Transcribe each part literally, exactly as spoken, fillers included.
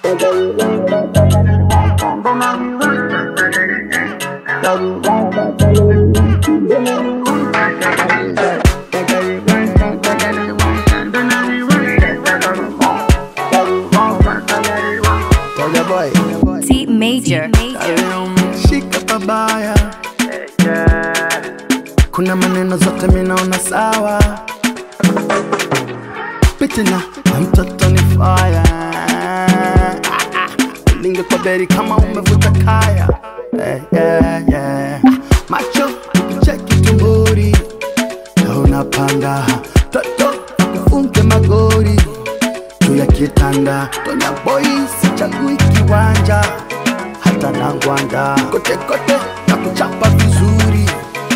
T Major. Shika pabaya, kuna maneno zote minaona sawa. Pitina mtoto ni fire, linge kwa beri kama umevuta kaya. Hey, yeah, yeah. Macho cheki tumburi, unapanda toto kufunke magori tuya kitanda. Tonya boy sichagui kiwanja hata nangwanda, kote kote na kuchapa vizuri.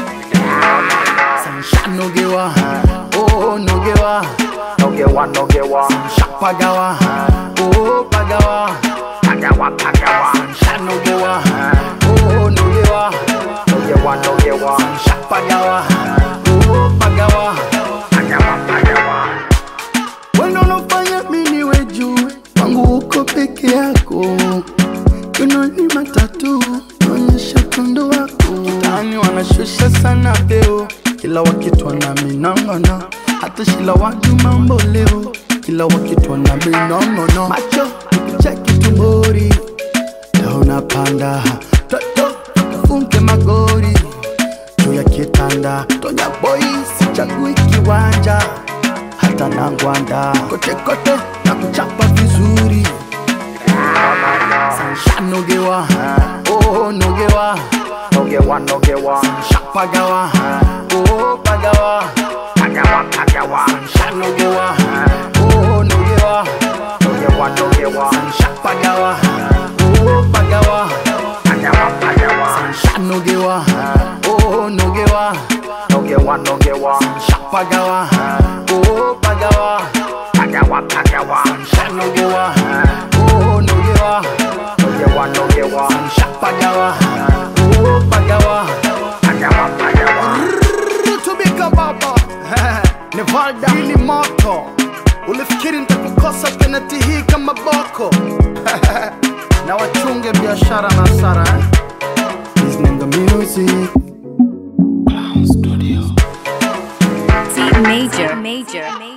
Sansha nogewa, oh nogewa, nogewa nogewa. Sansha pagawa, oh pagawa, pagawa pagawa. Sansha nogewa, oh nogewa, nogewa nogewa. Sansha pagawa, oh pagawa, pagawa pagawa. Wendo nofanya mini weju, wangu uko peke yako. Kuno ni matatu, onyesha kondo wako. Kitani wanashusha sana beo, kila wakitu wana minongona. Hata shila wadu mambo leo, kila wakitu wana minongona. Macho, cheki tumbori, leo unapanda toto, funke magori tuya kitanda. Tonya boy, sichagui kiwanja hata nangwanda, kote kote na kuchapa vizuri. Sansha nogewa, oh nogewa, nogewa nogewa. Sansha pagawa, oh pagawa, pagawa pagawa. Sansha nogewa, oh nogewa, nogewa nogewa. Sansha pagawa, oh pagawa, pagawa pagawa. Sansha nogewa, oh nogewa, nogewa nogewa. Sansha pagawa, oh pagawa, pagawa pagawa. Sansha nogewa, oh nogewa, nogewa nogewa. Sansha pagawa, oh pagawa, pagawa pagawa. Tumika baba, Nevalda hili moto. Ulifikiri nitakukosa penalty hii kama boko? Na wachunge biashara na sara, eh? Listening the music, Clown Studio. T Major. Major.